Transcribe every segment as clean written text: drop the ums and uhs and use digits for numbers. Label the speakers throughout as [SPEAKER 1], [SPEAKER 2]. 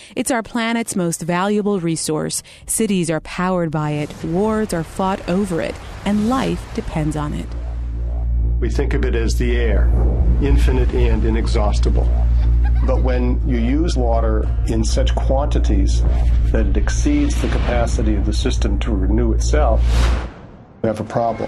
[SPEAKER 1] It's our planet's most valuable resource. Cities are powered by it, wars are fought over it, and life depends on it.
[SPEAKER 2] We think of it as the air, infinite and inexhaustible. But when you use water in such quantities that it exceeds the capacity of the system to renew itself, we have a problem.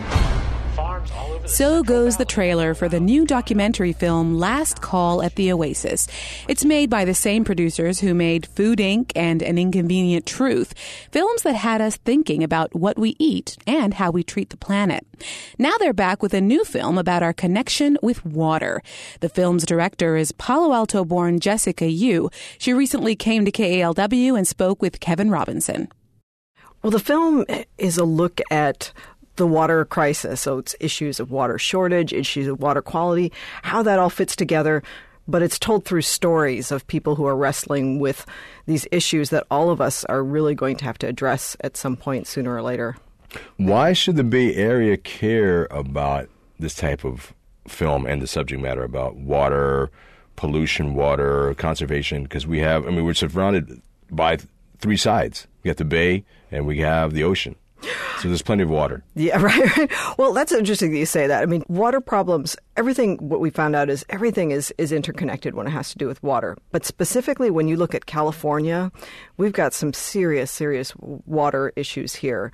[SPEAKER 1] So goes the trailer for the new documentary film Last Call at the Oasis. It's made by the same producers who made Food Inc. and An Inconvenient Truth, films that had us thinking about what we eat and how we treat the planet. Now they're back with a new film about our connection with water. The film's director is Palo Alto-born Jessica Yu. She recently came to KALW and spoke with Kevin Robinson.
[SPEAKER 3] Well, the film is a look at the water crisis, so it's issues of water shortage, issues of water quality, how that all fits together, but it's told through stories of people who are wrestling with these issues that all of us are really going to have to address at some point sooner or later.
[SPEAKER 4] Why should the Bay Area care about this type of film and the subject matter about water, pollution, water, conservation? Because we're surrounded by three sides. We got the bay and we have the ocean. So there's plenty of water.
[SPEAKER 3] Yeah, right. Well, that's interesting that you say that. I mean, water problems, what we found out is everything is interconnected when it has to do with water. But specifically when you look at California, we've got some serious water issues here.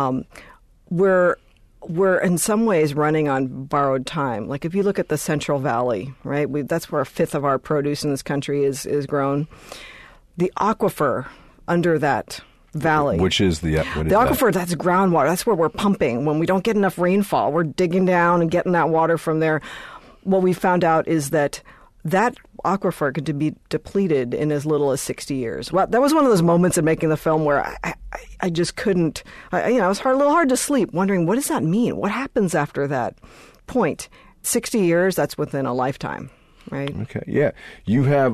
[SPEAKER 3] We're in some ways running on borrowed time. Like if you look at the Central Valley, right, that's where a fifth of our produce in this country is grown. The aquifer under that valley.
[SPEAKER 4] Which is the
[SPEAKER 3] aquifer, that's groundwater. That's where we're pumping. When we don't get enough rainfall, we're digging down and getting that water from there. What we found out is that aquifer could be depleted in as little as 60 years. Well, that was one of those moments in making the film where I just couldn't, it was a little hard to sleep, wondering, what does that mean? What happens after that point? 60 years, that's within a lifetime, right?
[SPEAKER 4] Okay, yeah. You have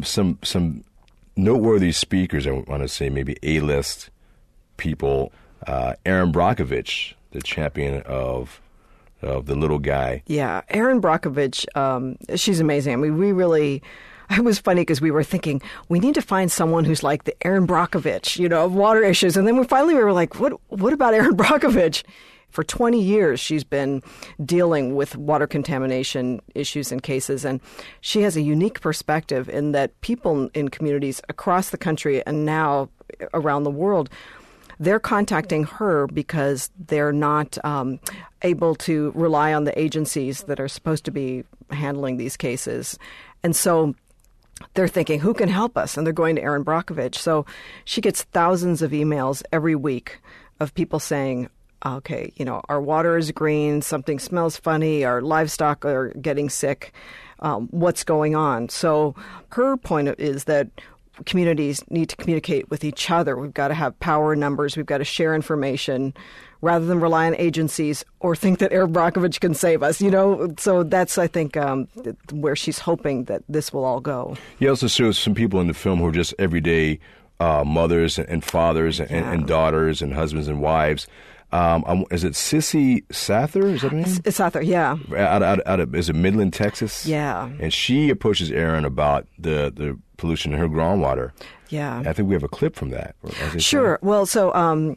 [SPEAKER 4] some noteworthy speakers, I want to say maybe A-list people. Erin Brockovich, the champion of the little guy.
[SPEAKER 3] Yeah, Erin Brockovich, she's amazing. I mean, it was funny because we were thinking, we need to find someone who's like the Erin Brockovich, of water issues. And then we were like, what about Erin Brockovich? For 20 years, she's been dealing with water contamination issues and cases, and she has a unique perspective in that people in communities across the country and now around the world, they're contacting her because they're not able to rely on the agencies that are supposed to be handling these cases. And so they're thinking, who can help us? And they're going to Erin Brockovich. So she gets thousands of emails every week of people saying, okay, our water is green, something smells funny, our livestock are getting sick, what's going on? So her point is that communities need to communicate with each other. We've got to have power numbers. We've got to share information rather than rely on agencies or think that Erin Brockovich can save us, So that's, I think, where she's hoping that this will all go.
[SPEAKER 4] He also shows some people in the film who are just everyday mothers and fathers and daughters and husbands and wives. Is it Sissy Sather? Is that her name?
[SPEAKER 3] It's Sather, yeah.
[SPEAKER 4] Out of is it Midland, Texas?
[SPEAKER 3] Yeah.
[SPEAKER 4] And she approaches Erin about the pollution in her groundwater.
[SPEAKER 3] Yeah.
[SPEAKER 4] I think we have a clip from that.
[SPEAKER 3] Sure. Well, so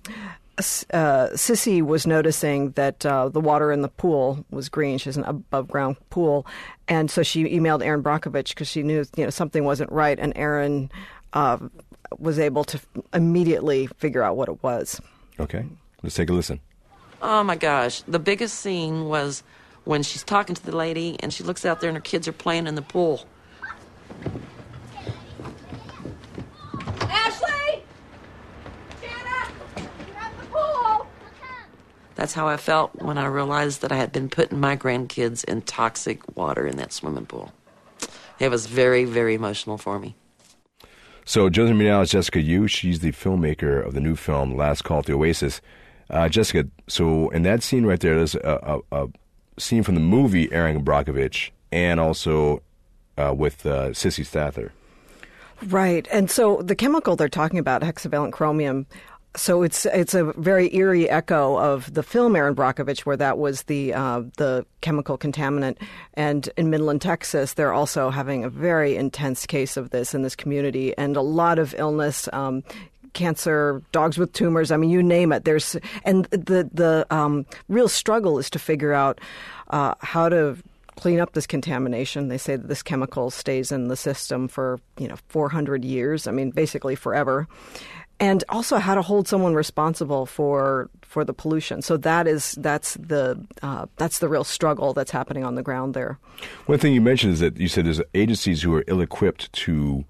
[SPEAKER 3] Sissy was noticing that the water in the pool was green. She has an above-ground pool. And so she emailed Erin Brockovich because she knew something wasn't right. And Erin was able to immediately figure out what it was.
[SPEAKER 4] Okay. Let's take a listen.
[SPEAKER 5] Oh, my gosh. The biggest scene was when she's talking to the lady and she looks out there and her kids are playing in the pool.
[SPEAKER 6] Ashley! Jana! You're at the pool!
[SPEAKER 5] That's how I felt when I realized that I had been putting my grandkids in toxic water in that swimming pool. It was very, very emotional for me.
[SPEAKER 4] So joining me now is Jessica Yu. She's the filmmaker of the new film, Last Call at the Oasis. Jessica, so in that scene right there, there's a scene from the movie Erin Brockovich and also with Sissy Sather.
[SPEAKER 3] Right. And so the chemical they're talking about, hexavalent chromium, So it's a very eerie echo of the film Erin Brockovich, where that was the chemical contaminant. And in Midland, Texas, they're also having a very intense case of this in this community, and a lot of illness. Cancer, dogs with tumors. I mean, you name it. And the real struggle is to figure out how to clean up this contamination. They say that this chemical stays in the system for 400 years. I mean, basically forever. And also how to hold someone responsible for the pollution. So that's the real struggle that's happening on the ground there.
[SPEAKER 4] One thing you mentioned is that you said there's agencies who are ill-equipped to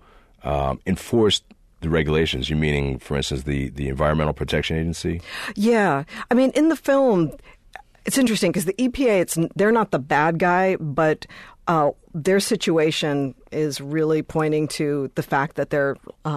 [SPEAKER 4] enforce the regulations. You meaning, for instance, the Environmental Protection Agency? Yeah.
[SPEAKER 3] I mean, in the film, it's interesting because the EPA, they're not the bad guy, but their situation is really pointing to the fact that they're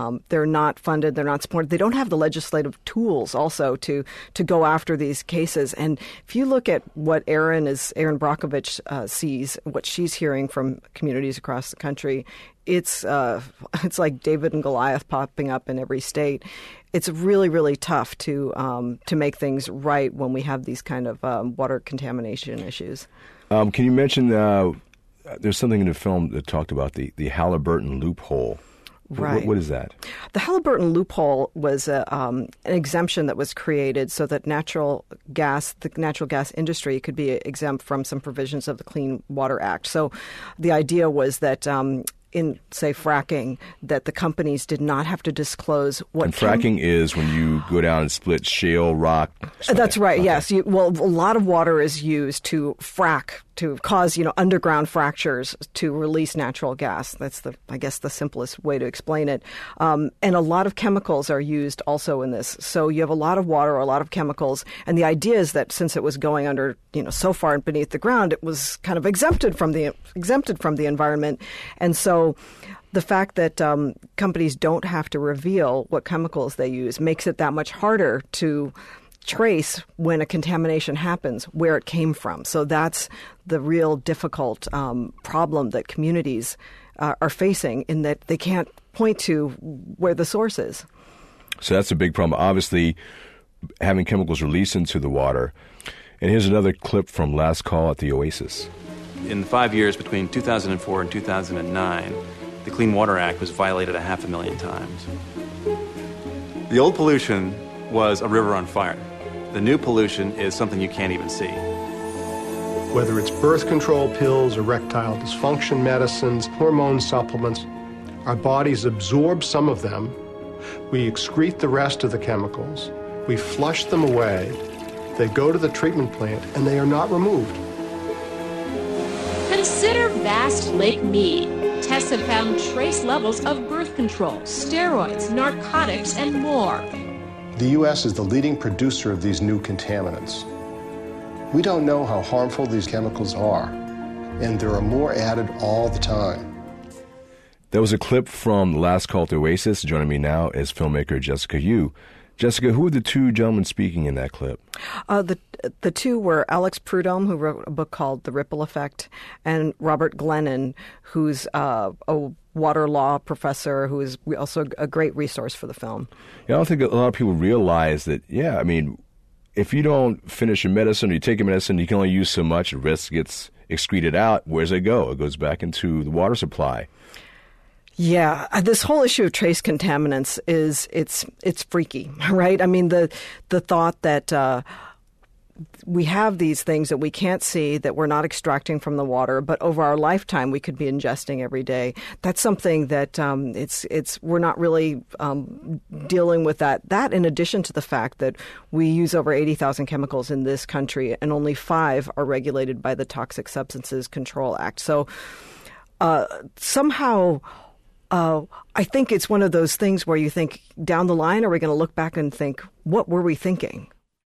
[SPEAKER 3] not funded, they're not supported. They don't have the legislative tools also to go after these cases. And if you look at what Erin Brockovich sees, what she's hearing from communities across the country, it's like David and Goliath popping up in every state. It's really, really tough to make things right when we have these kind of water contamination issues.
[SPEAKER 4] Can you mention? There's something in the film that talked about the Halliburton loophole.
[SPEAKER 3] Right.
[SPEAKER 4] What is that?
[SPEAKER 3] The Halliburton loophole was an exemption that was created so that the natural gas industry could be exempt from some provisions of the Clean Water Act. So the idea was that in, say, fracking, that the companies did not have to disclose what...
[SPEAKER 4] And fracking is when you go down and split shale, rock...
[SPEAKER 3] That's right,
[SPEAKER 4] okay.
[SPEAKER 3] Yes. A lot of water is used to frack, to cause, underground fractures to release natural gas. That's I guess the simplest way to explain it. And a lot of chemicals are used also in this. So you have a lot of water, a lot of chemicals, and the idea is that since it was going under, so far beneath the ground, it was kind of exempted from the environment. And so the fact that companies don't have to reveal what chemicals they use makes it that much harder to trace when a contamination happens, where it came from. So that's the real difficult problem that communities are facing, in that they can't point to where the source is.
[SPEAKER 4] So that's a big problem. Obviously, having chemicals released into the water. And here's another clip from Last Call at the Oasis.
[SPEAKER 7] In the 5 years between 2004 and 2009, the Clean Water Act was violated 500,000 times. The old pollution was a river on fire. The new pollution is something you can't even see.
[SPEAKER 2] Whether it's birth control pills, erectile dysfunction medicines, hormone supplements, our bodies absorb some of them, we excrete the rest of the chemicals, we flush them away, they go to the treatment plant, and they are not removed.
[SPEAKER 8] Consider Vast Lake Mead. Tests have found trace levels of birth control, steroids, narcotics, and more.
[SPEAKER 2] The U.S. is the leading producer of these new contaminants. We don't know how harmful these chemicals are, and there are more added all the time.
[SPEAKER 4] That was a clip from Last Call to Oasis. Joining me now is filmmaker Jessica Yu. Jessica, who are the two gentlemen speaking in that clip?
[SPEAKER 3] The two were Alex Prudhomme, who wrote a book called The Ripple Effect, and Robert Glennon, who's a water law professor who is also a great resource for the film.
[SPEAKER 4] Yeah, I don't think a lot of people realize that, if you don't finish your medicine or you take your medicine, you can only use so much, the rest gets excreted out. Where does it go? It goes back into the water supply.
[SPEAKER 3] Yeah, this whole issue of trace contaminants it's freaky, right? I mean, the thought that we have these things that we can't see, that we're not extracting from the water, but over our lifetime we could be ingesting every day. That's something that we're not really dealing with that. That, in addition to the fact that we use over 80,000 chemicals in this country, and only 5 are regulated by the Toxic Substances Control Act. So somehow, I think it's one of those things where you think, down the line, are we going to look back and think, what were we thinking?